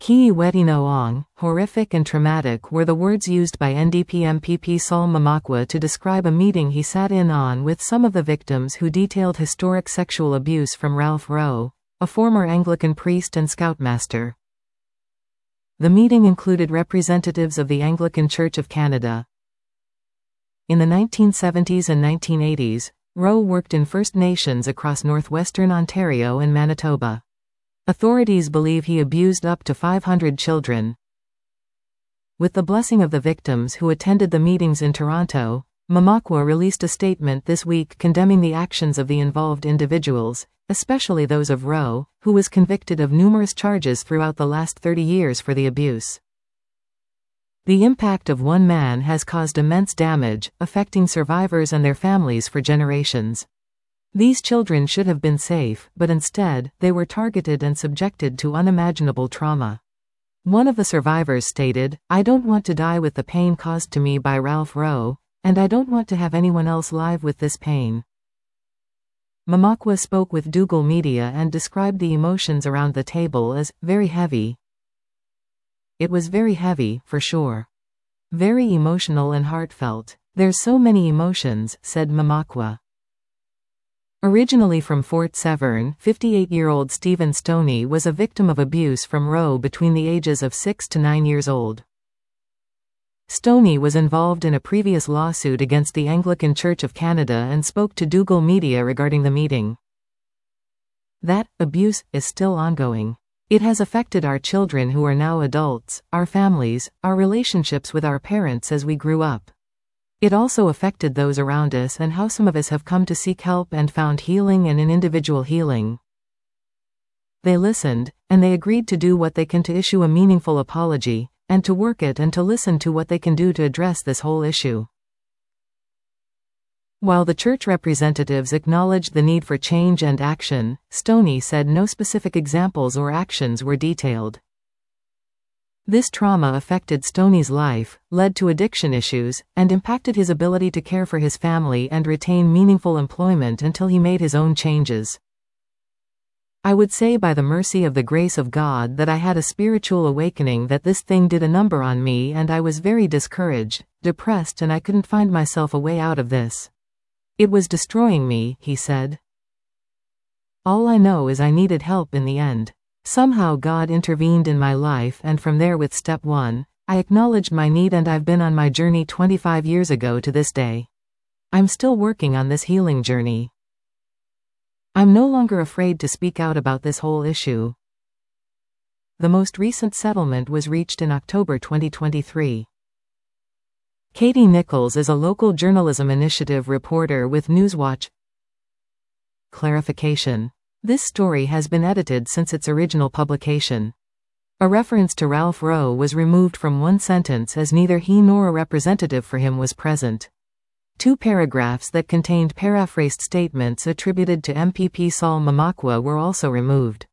Kii Wedi no Ong, horrific and traumatic were the words used by NDP MPP Saul Mamakwa to describe a meeting he sat in on with some of the victims who detailed historic sexual abuse from Ralph Rowe, a former Anglican priest and scoutmaster. The meeting included representatives of the Anglican Church of Canada. In the 1970s and 1980s, Rowe worked in First Nations across northwestern Ontario and Manitoba. Authorities believe he abused up to 500 children. With the blessing of the victims who attended the meetings in Toronto, Mamakwa released a statement this week condemning the actions of the involved individuals, especially those of Rowe, who was convicted of numerous charges throughout the last 30 years for the abuse. The impact of one man has caused immense damage, affecting survivors and their families for generations. These children should have been safe, but instead, they were targeted and subjected to unimaginable trauma. One of the survivors stated, "I don't want to die with the pain caused to me by Ralph Rowe, and I don't want to have anyone else live with this pain." Mamakwa spoke with Dougal Media and described the emotions around the table as very heavy. "It was very heavy, for sure. Very emotional and heartfelt. There's so many emotions," said Mamakwa. Originally from Fort Severn, 58-year-old Stephen Stoney was a victim of abuse from Rowe between the ages of 6 to 9 years old. Stoney was involved in a previous lawsuit against the Anglican Church of Canada and spoke to Dougal Media regarding the meeting. "That abuse is still ongoing. It has affected our children who are now adults, our families, our relationships with our parents as we grew up. It also affected those around us and how some of us have come to seek help and found healing and an individual healing. They listened, and they agreed to do what they can to issue a meaningful apology, and to work it and to listen to what they can do to address this whole issue." While the church representatives acknowledged the need for change and action, Stoney said no specific examples or actions were detailed. This trauma affected Stoney's life, led to addiction issues, and impacted his ability to care for his family and retain meaningful employment until he made his own changes. "I would say by the mercy of the grace of God that I had a spiritual awakening that this thing did a number on me and I was very discouraged, depressed, and I couldn't find myself a way out of this. It was destroying me," he said. "All I know is I needed help in the end. Somehow God intervened in my life, and from there with step 1, I acknowledged my need, and I've been on my journey 25 years ago to this day. I'm still working on this healing journey. I'm no longer afraid to speak out about this whole issue." The most recent settlement was reached in October 2023. Katie Nichols is a local journalism initiative reporter with Newswatch. Clarification. This story has been edited since its original publication. A reference to Ralph Rowe was removed from one sentence as neither he nor a representative for him was present. 2 paragraphs that contained paraphrased statements attributed to MPP Saul Mamakwa were also removed.